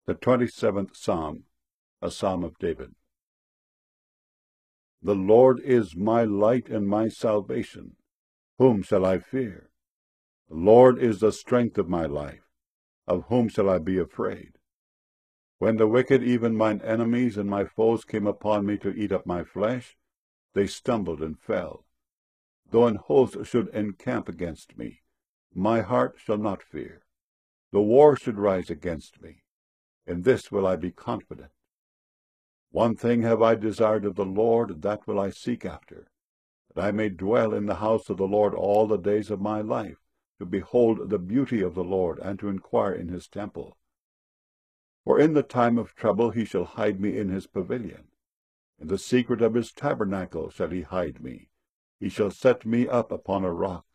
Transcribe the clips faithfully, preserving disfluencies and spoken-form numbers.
The twenty-seventh Psalm, a Psalm of David. The Lord is my light and my salvation. Whom shall I fear? The Lord is the strength of my life. Of whom shall I be afraid? When the wicked, even mine enemies and my foes, came upon me to eat up my flesh, they stumbled and fell. Though an host should encamp against me, my heart shall not fear. Though war should rise against me, in this will I be confident. One thing have I desired of the Lord, that will I seek after, that I may dwell in the house of the Lord all the days of my life, to behold the beauty of the Lord, and to inquire in his temple. For in the time of trouble he shall hide me in his pavilion. In the secret of his tabernacle shall he hide me. He shall set me up upon a rock.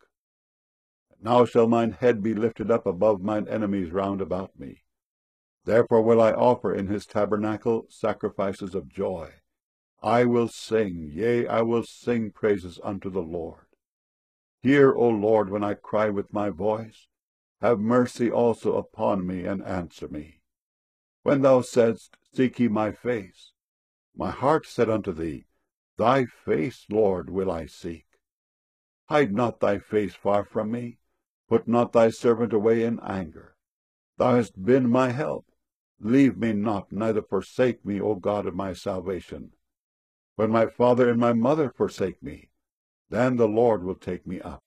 Now shall mine head be lifted up above mine enemies round about me. Therefore will I offer in his tabernacle sacrifices of joy. I will sing, yea, I will sing praises unto the Lord. Hear, O Lord, when I cry with my voice. Have mercy also upon me, and answer me. When thou saidst, Seek ye my face, my heart said unto thee, Thy face, Lord, will I seek. Hide not thy face far from me. Put not thy servant away in anger. Thou hast been my help. Leave me not, neither forsake me, O God of my salvation. When my father and my mother forsake me, then the Lord will take me up.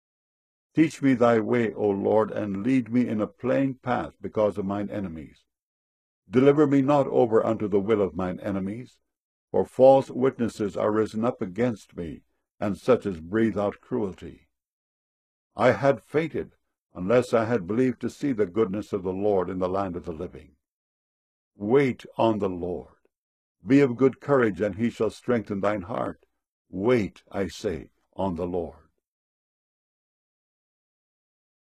Teach me thy way, O Lord, and lead me in a plain path because of mine enemies. Deliver me not over unto the will of mine enemies, for false witnesses are risen up against me, and such as breathe out cruelty. I had fainted, unless I had believed to see the goodness of the Lord in the land of the living. Wait on the Lord. Be of good courage, and he shall strengthen thine heart. Wait, I say, on the Lord.